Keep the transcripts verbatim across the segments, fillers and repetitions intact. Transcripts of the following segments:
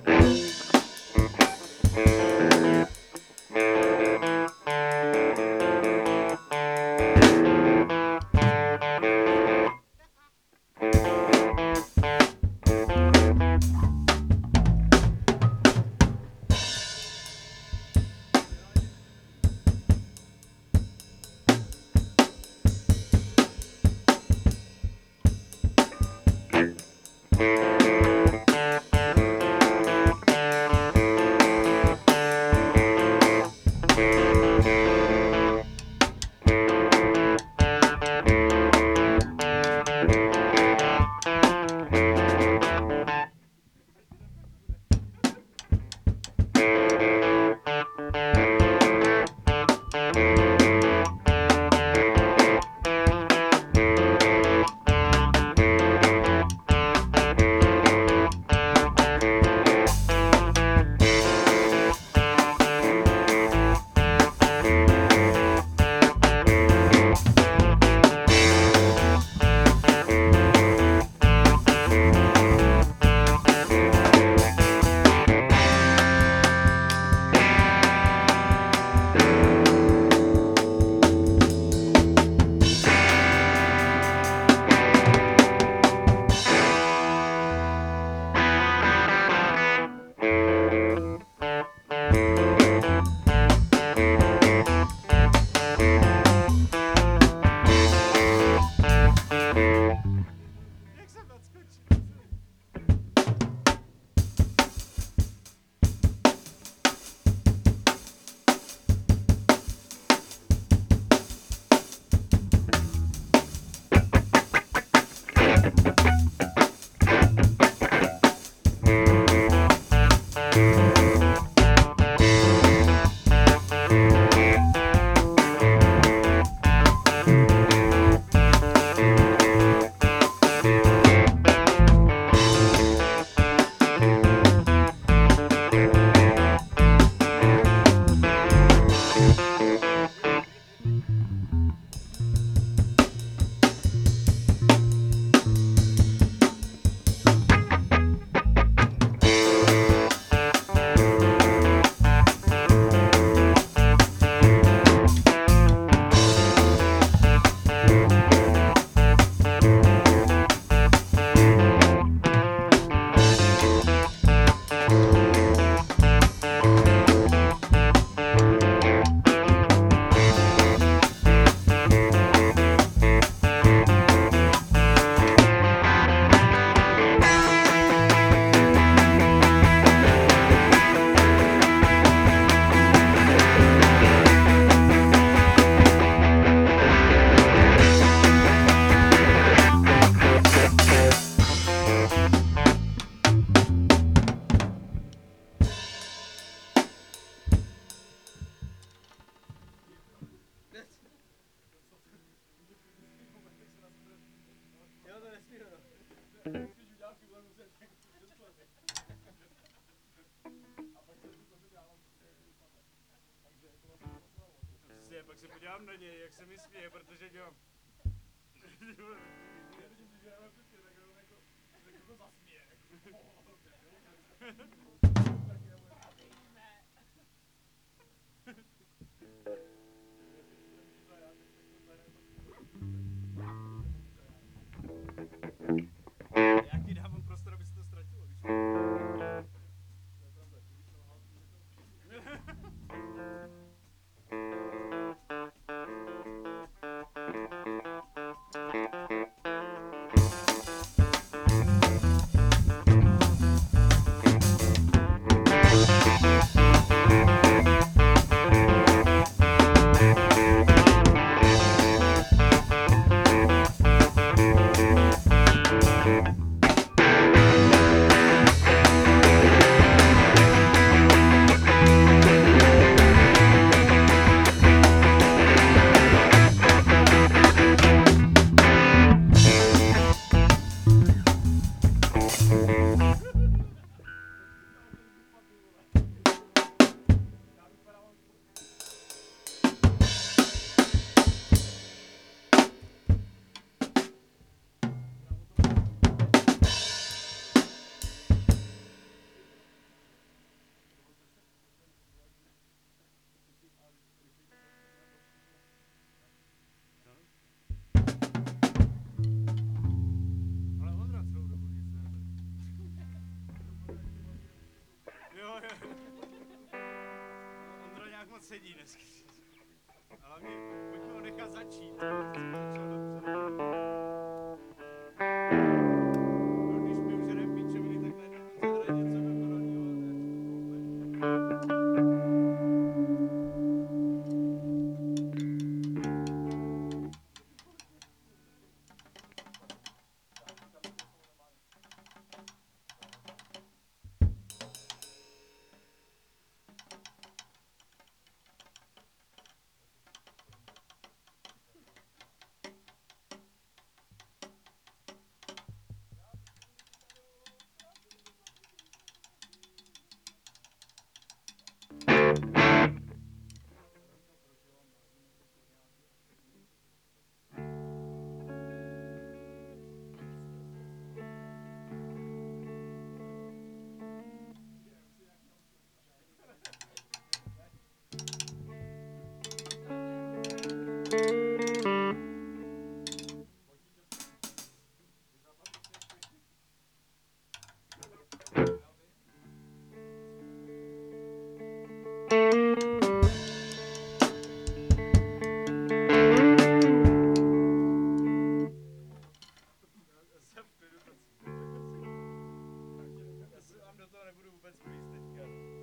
Pak se podívám na něj, jak se mi směje, protože dělám. Já ti dávám prostor, aby se to ztratilo, víš? moc sedí dneska. Ale hlavně pojďme ho nechat začít. Začal dobře. No, když my už jdeme píčoviny, tak najednou to zahraje něco vykonaného. Já se vám do toho nebudu vůbec plíst teďka.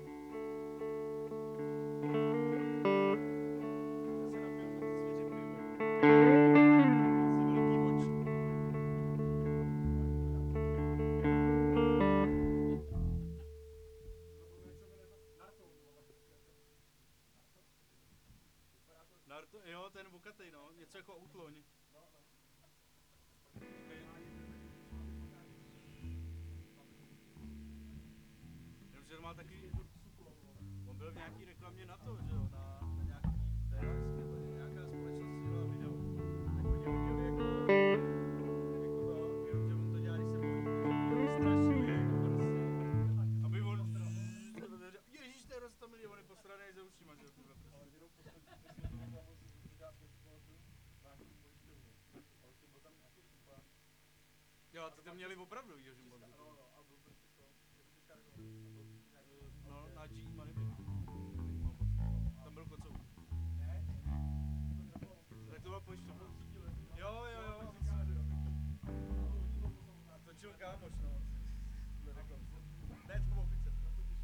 Já se napiju moc svěžit pivo. Asi velký oči. Narto, jo, ten vokatej, no, něco jako útloň. Jenomže on má takový, on byl v nějaký reklamě na to, že jo, na, na nějaký V H S, nebo nějaká společnost dělala video. Tak oni ho měli jako, jako to, jenomže on to dělá, když se bojí, že ho strašili, prostě. Aby on, ježíš, to je roztomilý, on je posranej za ušima, že jo, tyhle prostě. Jo, ty to měli opravdu, že jim bondu. No, na G Money Baby. Tam byl kocour. Tak to byla pojišťovna. Jo, jo, jo. Točil kámoš, no. Ne, to byl oficer.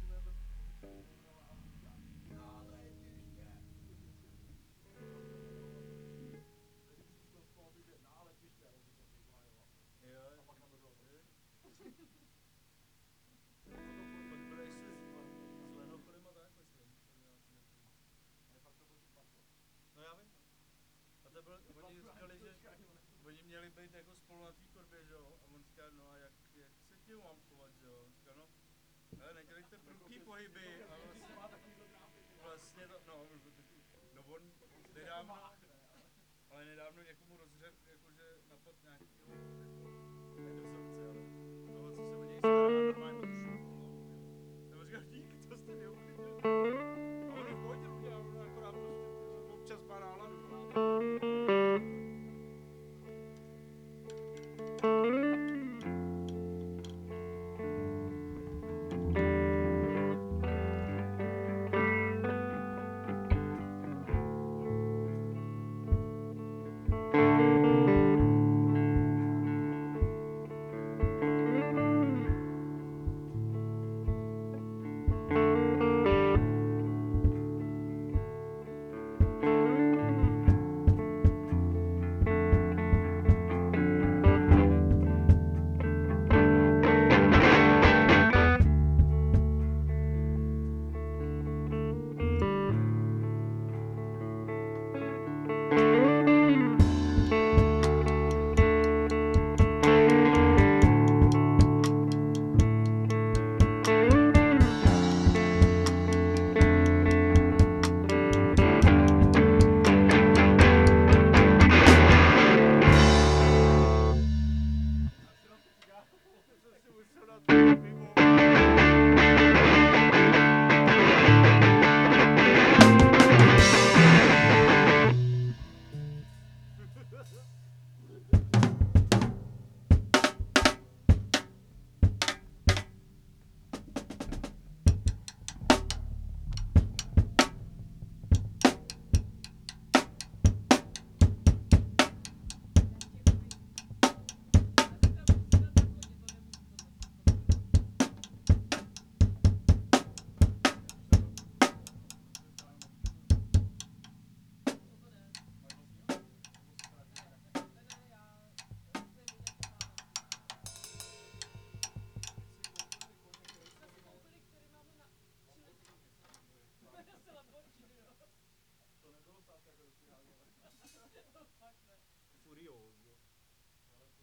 No já vím, no. A to byl, oni říkali, že oni měli být jako spolu na té korbě, že jo? A on říká, no a jak, jak se k němu mám chovat, že jo? On říká, no, hele, nedělejte prudký pohyby a vlastně, vlastně to, no, no on nedávno, ale nedávno někomu rozřek, jakože napad nějakýho, jako, ne dozorce, ale toho, co se o něj stará, normálně